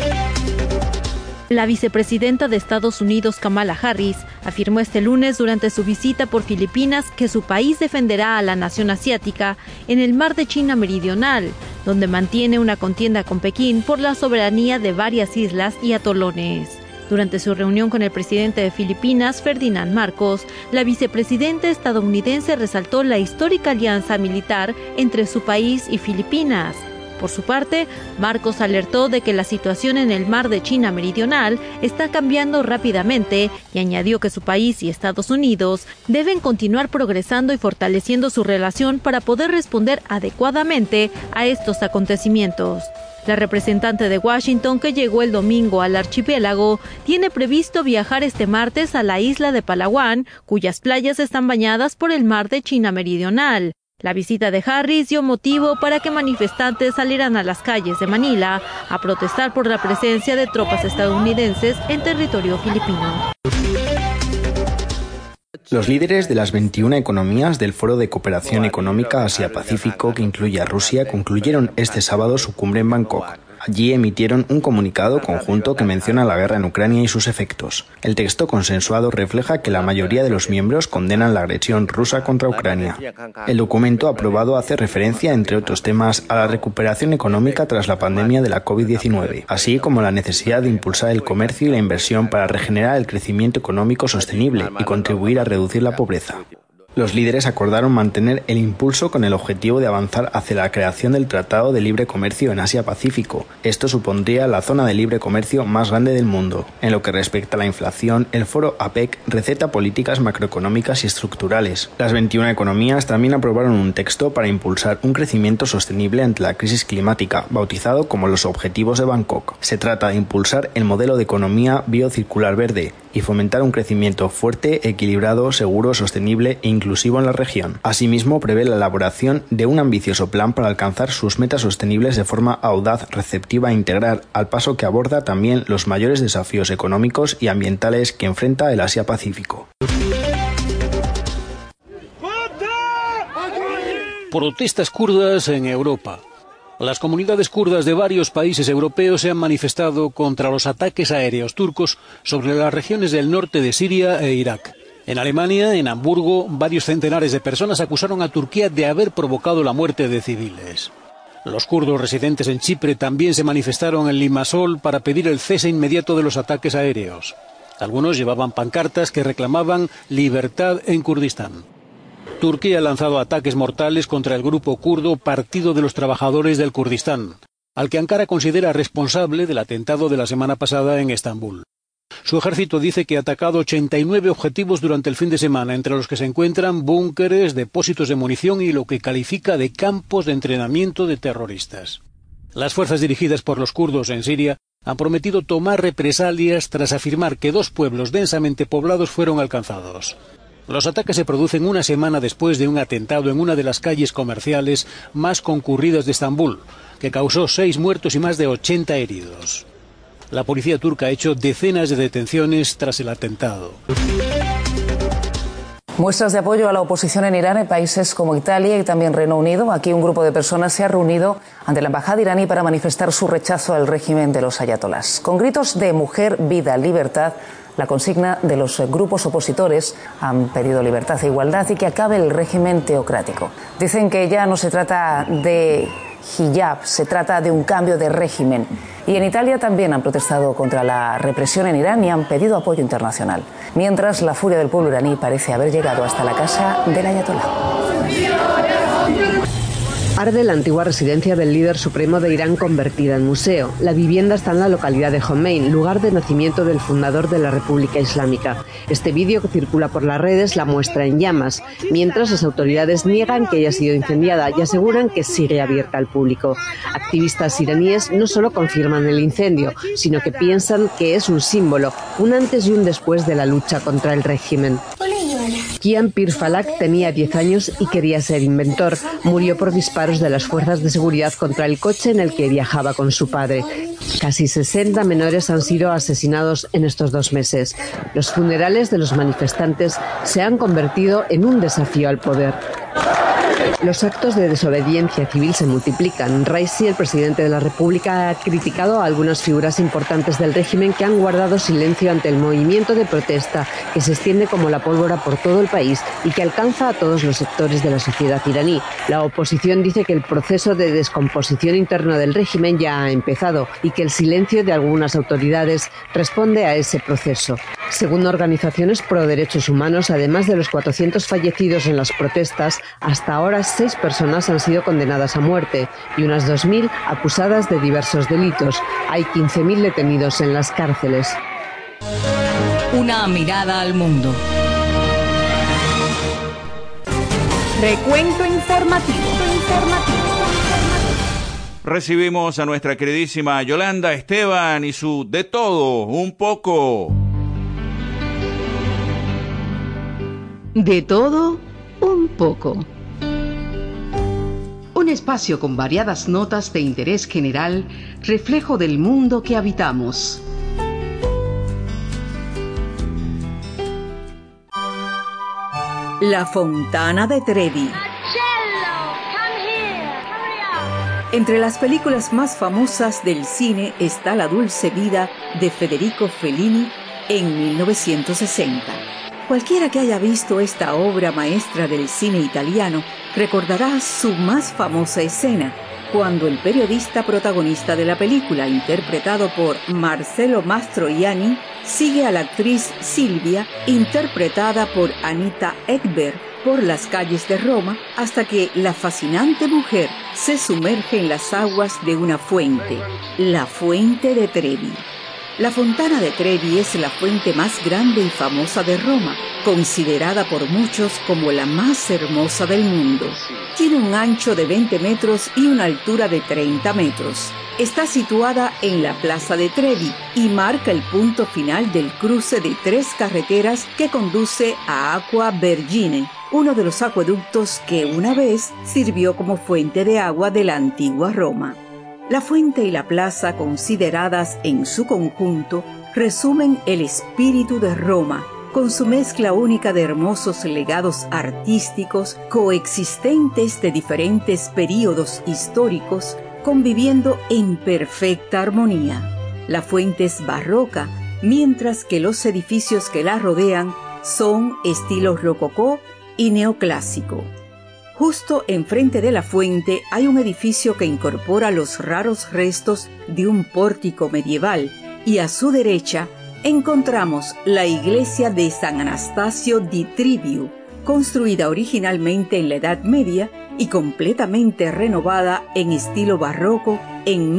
La vicepresidenta de Estados Unidos, Kamala Harris, afirmó este lunes durante su visita por Filipinas que su país defenderá a la nación asiática en el mar de China Meridional, donde mantiene una contienda con Pekín por la soberanía de varias islas y atolones. Durante su reunión con el presidente de Filipinas, Ferdinand Marcos, la vicepresidenta estadounidense resaltó la histórica alianza militar entre su país y Filipinas. Por su parte, Marcos alertó de que la situación en el mar de China Meridional está cambiando rápidamente y añadió que su país y Estados Unidos deben continuar progresando y fortaleciendo su relación para poder responder adecuadamente a estos acontecimientos. La representante de Washington, que llegó el domingo al archipiélago, tiene previsto viajar este martes a la isla de Palawan, cuyas playas están bañadas por el mar de China Meridional. La visita de Harris dio motivo para que manifestantes salieran a las calles de Manila a protestar por la presencia de tropas estadounidenses en territorio filipino. Los líderes de las 21 economías del Foro de Cooperación Económica Asia-Pacífico, que incluye a Rusia, concluyeron este sábado su cumbre en Bangkok. Allí emitieron un comunicado conjunto que menciona la guerra en Ucrania y sus efectos. El texto consensuado refleja que la mayoría de los miembros condenan la agresión rusa contra Ucrania. El documento aprobado hace referencia, entre otros temas, a la recuperación económica tras la pandemia de la COVID-19, así como la necesidad de impulsar el comercio y la inversión para regenerar el crecimiento económico sostenible y contribuir a reducir la pobreza. Los líderes acordaron mantener el impulso con el objetivo de avanzar hacia la creación del Tratado de Libre Comercio en Asia-Pacífico. Esto supondría la zona de libre comercio más grande del mundo. En lo que respecta a la inflación, el foro APEC receta políticas macroeconómicas y estructurales. Las 21 economías también aprobaron un texto para impulsar un crecimiento sostenible ante la crisis climática, bautizado como los Objetivos de Bangkok. Se trata de impulsar el modelo de economía biocircular verde y fomentar un crecimiento fuerte, equilibrado, seguro, sostenible e inclusivo en la región. Asimismo, prevé la elaboración de un ambicioso plan para alcanzar sus metas sostenibles de forma audaz, receptiva e integral, al paso que aborda también los mayores desafíos económicos y ambientales que enfrenta el Asia-Pacífico. Protestas kurdas en Europa. Las comunidades kurdas de varios países europeos se han manifestado contra los ataques aéreos turcos sobre las regiones del norte de Siria e Irak. En Alemania, en Hamburgo, varios centenares de personas acusaron a Turquía de haber provocado la muerte de civiles. Los kurdos residentes en Chipre también se manifestaron en Limassol para pedir el cese inmediato de los ataques aéreos. Algunos llevaban pancartas que reclamaban libertad en Kurdistán. Turquía ha lanzado ataques mortales contra el grupo kurdo Partido de los Trabajadores del Kurdistán, al que Ankara considera responsable del atentado de la semana pasada en Estambul. Su ejército dice que ha atacado 89 objetivos durante el fin de semana, entre los que se encuentran búnkeres, depósitos de munición y lo que califica de campos de entrenamiento de terroristas. Las fuerzas dirigidas por los kurdos en Siria han prometido tomar represalias tras afirmar que 2 pueblos densamente poblados fueron alcanzados. Los ataques se producen una semana después de un atentado en una de las calles comerciales más concurridas de Estambul, que causó 6 muertos y más de 80 heridos. La policía turca ha hecho decenas de detenciones tras el atentado. Muestras de apoyo a la oposición en Irán en países como Italia y también Reino Unido. Aquí un grupo de personas se ha reunido ante la embajada iraní para manifestar su rechazo al régimen de los ayatolás. Con gritos de mujer, vida, libertad, la consigna de los grupos opositores han pedido libertad e igualdad y que acabe el régimen teocrático. Dicen que ya no se trata de hijab, se trata de un cambio de régimen. Y en Italia también han protestado contra la represión en Irán y han pedido apoyo internacional. Mientras, la furia del pueblo iraní parece haber llegado hasta la casa del ayatolá. Arde la antigua residencia del líder supremo de Irán convertida en museo. La vivienda está en la localidad de Jomein, lugar de nacimiento del fundador de la República Islámica. Este vídeo que circula por las redes la muestra en llamas, mientras las autoridades niegan que haya sido incendiada y aseguran que sigue abierta al público. Activistas iraníes no solo confirman el incendio, sino que piensan que es un símbolo, un antes y un después de la lucha contra el régimen. Kian Pirfalak tenía 10 años y quería ser inventor. Murió por disparos de las fuerzas de seguridad contra el coche en el que viajaba con su padre. Casi 60 menores han sido asesinados en estos 2 meses. Los funerales de los manifestantes se han convertido en un desafío al poder. Los actos de desobediencia civil se multiplican. Raisi, el presidente de la República, ha criticado a algunas figuras importantes del régimen que han guardado silencio ante el movimiento de protesta que se extiende como la pólvora por todo el país y que alcanza a todos los sectores de la sociedad iraní. La oposición dice que el proceso de descomposición interna del régimen ya ha empezado y que el silencio de algunas autoridades responde a ese proceso. Según organizaciones pro derechos humanos, además de los 400 fallecidos en las protestas, hasta ahora 6 personas han sido condenadas a muerte y unas 2.000 acusadas de diversos delitos. Hay 15.000 detenidos en las cárceles. Una mirada al mundo. Recuento informativo. Recibimos a nuestra queridísima Yolanda Esteban y su De Todo, un poco. De todo, un poco. Un espacio con variadas notas de interés general, reflejo del mundo que habitamos. La Fontana de Trevi. Entre las películas más famosas del cine está La Dulce Vida de Federico Fellini en 1960. Cualquiera que haya visto esta obra maestra del cine italiano recordará su más famosa escena, cuando el periodista protagonista de la película, interpretado por Marcello Mastroianni, sigue a la actriz Silvia, interpretada por Anita Ekberg, por las calles de Roma hasta que la fascinante mujer se sumerge en las aguas de una fuente, la Fuente de Trevi. La Fontana de Trevi es la fuente más grande y famosa de Roma, considerada por muchos como la más hermosa del mundo. Tiene un ancho de 20 metros y una altura de 30 metros. Está situada en la Plaza de Trevi y marca el punto final del cruce de 3 carreteras que conduce a Aqua Vergine, uno de los acueductos que una vez sirvió como fuente de agua de la antigua Roma. La fuente y la plaza, consideradas en su conjunto, resumen el espíritu de Roma, con su mezcla única de hermosos legados artísticos coexistentes de diferentes períodos históricos, conviviendo en perfecta armonía. La fuente es barroca, mientras que los edificios que la rodean son estilo rococó y neoclásico. Justo enfrente de la fuente hay un edificio que incorpora los raros restos de un pórtico medieval y a su derecha encontramos la iglesia de San Anastasio di Trivio, construida originalmente en la Edad Media y completamente renovada en estilo barroco en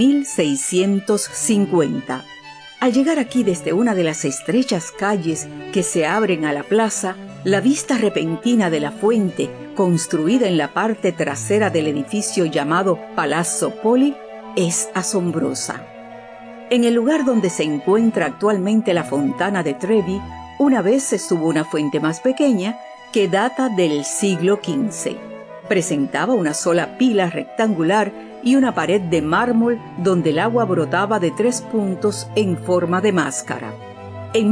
1650. Al llegar aquí desde una de las estrechas calles que se abren a la plaza, la vista repentina de la fuente, construida en la parte trasera del edificio llamado Palazzo Poli, es asombrosa. En el lugar donde se encuentra actualmente la Fontana de Trevi, una vez estuvo una fuente más pequeña que data del siglo XV. Presentaba una sola pila rectangular y una pared de mármol donde el agua brotaba de 3 puntos en forma de máscara. En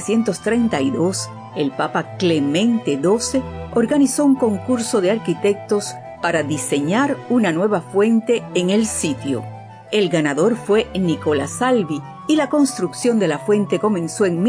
1732, el Papa Clemente XII organizó un concurso de arquitectos para diseñar una nueva fuente en el sitio. El ganador fue Nicola Salvi y la construcción de la fuente comenzó en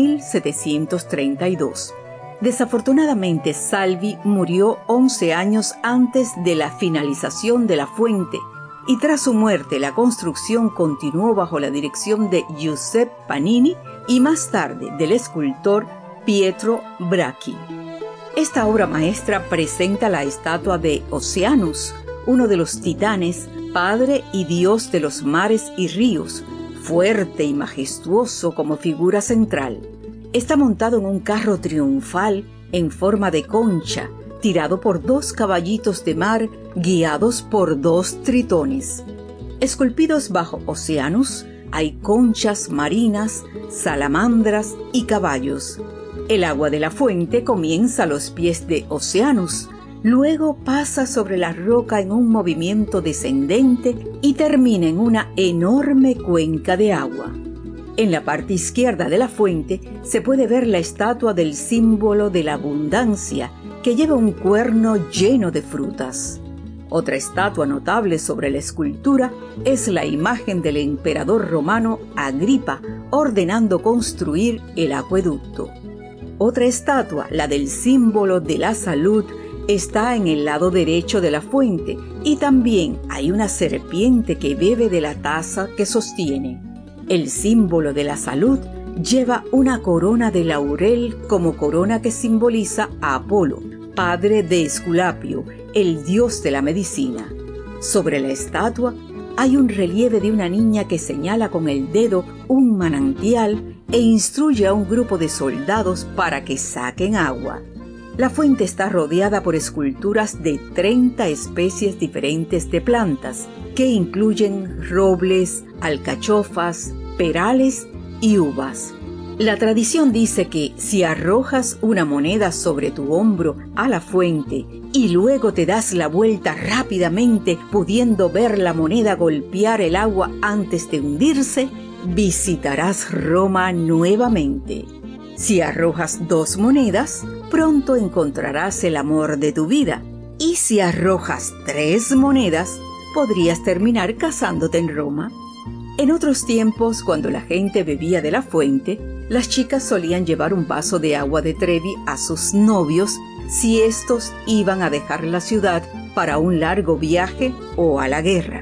1732. Desafortunadamente, Salvi murió 11 años antes de la finalización de la fuente y tras su muerte la construcción continuó bajo la dirección de Giuseppe Panini y más tarde del escultor Pietro Bracchi. Esta obra maestra presenta la estatua de Oceanus, uno de los titanes, padre y dios de los mares y ríos, fuerte y majestuoso como figura central. Está montado en un carro triunfal en forma de concha, tirado por 2 caballitos de mar guiados por 2 tritones. Esculpidos bajo Oceanus hay conchas marinas, salamandras y caballos. El agua de la fuente comienza a los pies de Oceanus, luego pasa sobre la roca en un movimiento descendente y termina en una enorme cuenca de agua. En la parte izquierda de la fuente se puede ver la estatua del símbolo de la abundancia, que lleva un cuerno lleno de frutas. Otra estatua notable sobre la escultura es la imagen del emperador romano Agripa ordenando construir el acueducto. Otra estatua, la del símbolo de la salud, está en el lado derecho de la fuente y también hay una serpiente que bebe de la taza que sostiene. El símbolo de la salud lleva una corona de laurel como corona que simboliza a Apolo, padre de Esculapio, el dios de la medicina. Sobre la estatua hay un relieve de una niña que señala con el dedo un manantial e instruye a un grupo de soldados para que saquen agua. La fuente está rodeada por esculturas de 30 especies diferentes de plantas, que incluyen robles, alcachofas, perales y uvas. La tradición dice que si arrojas una moneda sobre tu hombro a la fuente y luego te das la vuelta rápidamente, pudiendo ver la moneda golpear el agua antes de hundirse, visitarás Roma nuevamente. Si arrojas 2 monedas, pronto encontrarás el amor de tu vida. Y si arrojas 3 monedas, podrías terminar casándote en Roma. En otros tiempos, cuando la gente bebía de la fuente, las chicas solían llevar un vaso de agua de Trevi a sus novios si estos iban a dejar la ciudad para un largo viaje o a la guerra.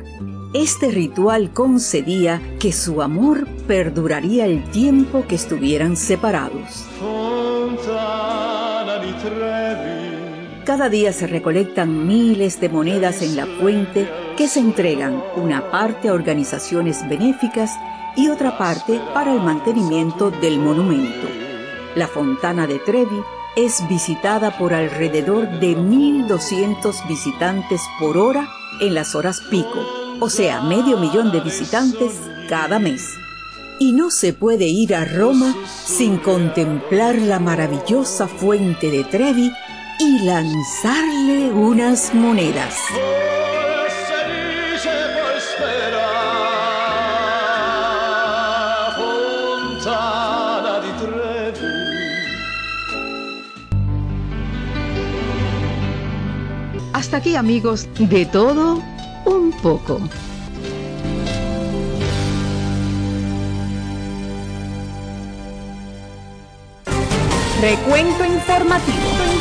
Este ritual concedía que su amor perduraría el tiempo que estuvieran separados. Cada día se recolectan miles de monedas en la fuente que se entregan una parte a organizaciones benéficas y otra parte para el mantenimiento del monumento. La Fontana de Trevi es visitada por alrededor de 1.200 visitantes por hora en las horas pico, o sea, 500.000 de visitantes cada mes. Y no se puede ir a Roma sin contemplar la maravillosa fuente de Trevi y lanzarle unas monedas. Hasta aquí, amigos, de todo un poco. Recuento informativo.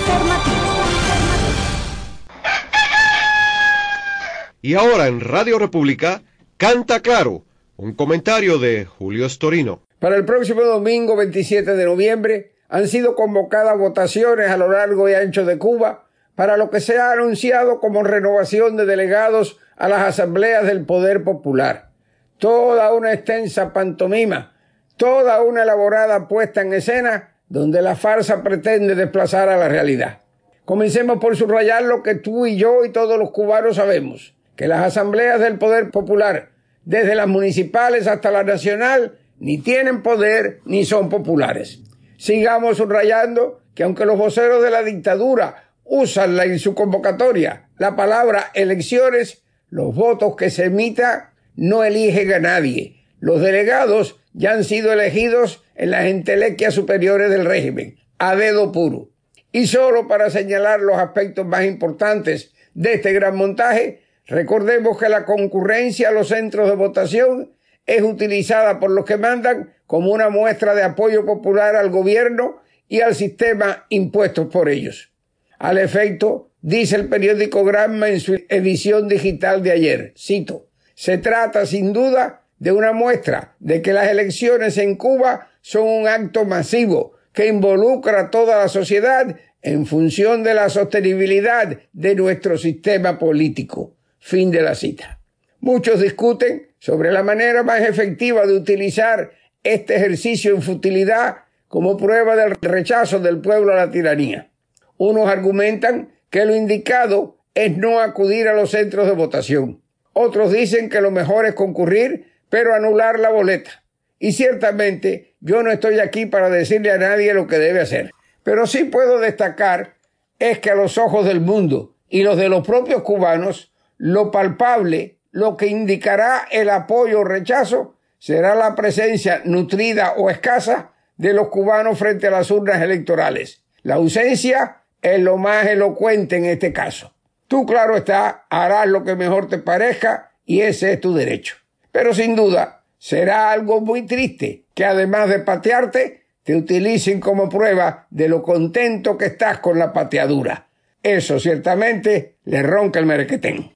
Y ahora en Radio República, Canta Claro, un comentario de Julio Storino. Para el próximo domingo 27 de noviembre han sido convocadas votaciones a lo largo y ancho de Cuba para lo que se ha anunciado como renovación de delegados a las asambleas del Poder Popular. Toda una extensa pantomima, toda una elaborada puesta en escena donde la farsa pretende desplazar a la realidad. Comencemos por subrayar lo que tú y yo y todos los cubanos sabemos, que las asambleas del Poder Popular, desde las municipales hasta la nacional, ni tienen poder ni son populares. Sigamos subrayando que aunque los voceros de la dictadura usan en su convocatoria la palabra elecciones, los votos que se emitan no eligen a nadie. Los delegados ya han sido elegidos en las entelequias superiores del régimen, a dedo puro. Y solo para señalar los aspectos más importantes de este gran montaje, recordemos que la concurrencia a los centros de votación es utilizada por los que mandan como una muestra de apoyo popular al gobierno y al sistema impuestos por ellos. Al efecto, dice el periódico Granma en su edición digital de ayer, cito, se trata sin duda de una muestra de que las elecciones en Cuba son un acto masivo que involucra a toda la sociedad en función de la sostenibilidad de nuestro sistema político. Fin de la cita. Muchos discuten sobre la manera más efectiva de utilizar este ejercicio en futilidad como prueba del rechazo del pueblo a la tiranía. Unos argumentan que lo indicado es no acudir a los centros de votación. Otros dicen que lo mejor es concurrir, pero anular la boleta. Y ciertamente yo no estoy aquí para decirle a nadie lo que debe hacer. Pero sí puedo destacar es que a los ojos del mundo y los de los propios cubanos, lo palpable, lo que indicará el apoyo o rechazo, será la presencia nutrida o escasa de los cubanos frente a las urnas electorales. La ausencia es lo más elocuente en este caso. Tú, claro está, harás lo que mejor te parezca y ese es tu derecho. Pero sin duda será algo muy triste que además de patearte, te utilicen como prueba de lo contento que estás con la pateadura. Eso ciertamente le ronca el merequetén.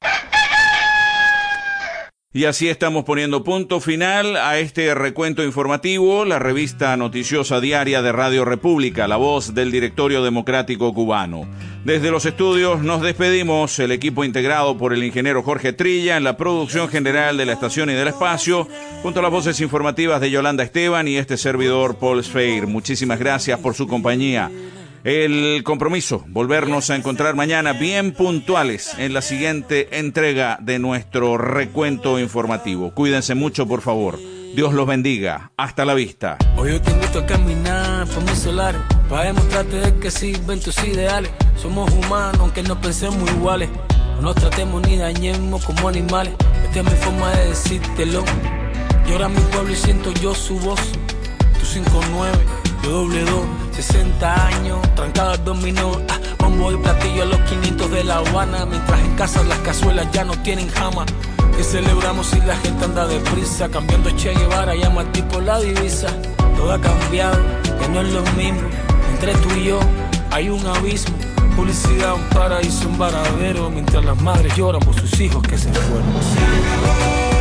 Y así estamos poniendo punto final a este recuento informativo, la revista noticiosa diaria de Radio República, la voz del Directorio Democrático Cubano. Desde los estudios nos despedimos, el equipo integrado por el ingeniero Jorge Trilla en la producción general de la estación y del espacio, junto a las voces informativas de Yolanda Esteban y este servidor Paul Sfeir. Muchísimas gracias por su compañía. El compromiso, volvernos a encontrar mañana bien puntuales en la siguiente entrega de nuestro recuento informativo. Cuídense mucho, por favor. Dios los bendiga. Hasta la vista. Hoy yo te invito a caminar por mis solares, para demostrarte de que sirven tus ideales. Somos humanos, aunque no pensemos iguales. No nos tratemos ni dañemos como animales. Esta es mi forma de decírtelo. Llora mi pueblo y siento yo su voz. Tú 5-9, yo doble 2. 60 años, trancado al dominó, bombo y platillo a los 500 de La Habana, mientras en casa las cazuelas ya no tienen jama. Que celebramos si la gente anda deprisa, cambiando Che Guevara, llama al tipo la divisa. Todo ha cambiado, que no es lo mismo, entre tú y yo hay un abismo. Publicidad, un paraíso, un varadero, mientras las madres lloran por sus hijos que se fueron.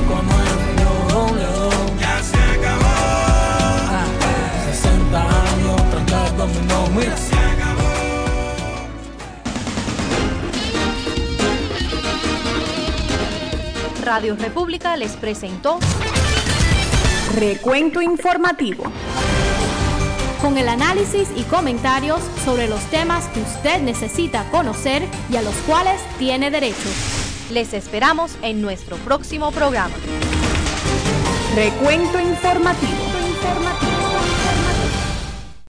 cuando ya se acabó. 60 años, trancado dominó, mira. Se acabó. Radio República les presentó Recuento Informativo, con el análisis y comentarios sobre los temas que usted necesita conocer y a los cuales tiene derecho. Les esperamos en nuestro próximo programa. Recuento Informativo.